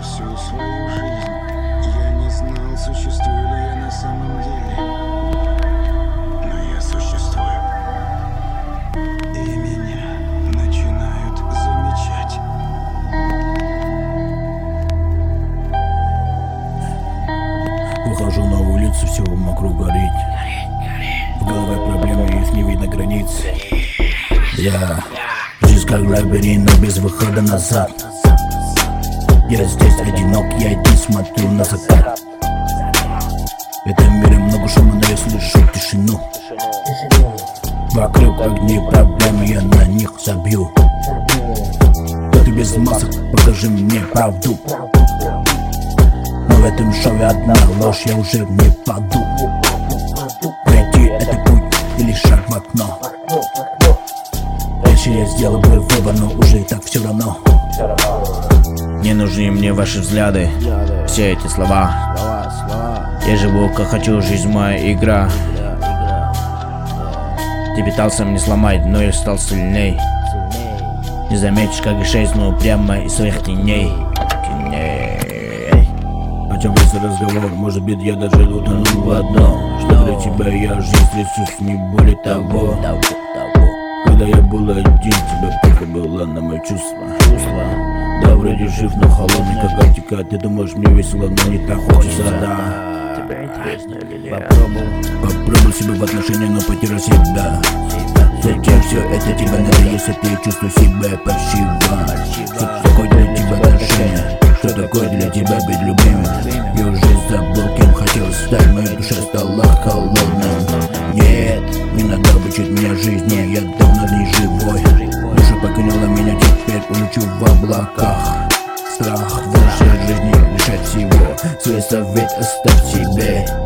всю свою жизнь я не знал, существую ли я на самом деле. Но я существую. И меня начинают замечать. Выхожу на улицу, все вокруг горит. В голове проблемы, их не видно границ. Жизнь как лабиринт, но без выхода назад. Я здесь одинок, я один смотрю на закат. В этом мире много шума, но я слышу тишину. Вокруг огни проблемы, я на них забью. Да ты без масок, покажи мне правду. Но в этом шоу одна ложь, я уже не паду. Пройти этот путь или шаг в окно. Раньше я сделал бы выбор, но уже и так все равно. Не нужны мне ваши взгляды, все эти слова. Я живу как хочу, жизнь моя игра. Ты пытался меня сломать, но я стал сильней. Не заметишь, как исчезну прямо из своих теней. О чем весь разговор, может быть я даже утонул в одно. Что для тебя я жизнь ресурс, не более того. Когда я был один, тебе плохо было на мои чувства. Да, вроде жив, но холодный, как Артика. Ты думаешь, мне весело, но не так хочется, да. Попробуй себя в отношениях, но потерял себя. Зачем все это тебе надо, если ты чувствуешь себя паршиво? Что такое для тебя отношения? Что такое для тебя быть любимым? Я уже забыл, кем хотел стать, моя душа стала холодным. Нет, не надо обучить меня жизни, я давно не живой. Душа покинула меня, теперь улечу в облаках. Страх в нашей жизни лишать всего, свой совет оставь себе.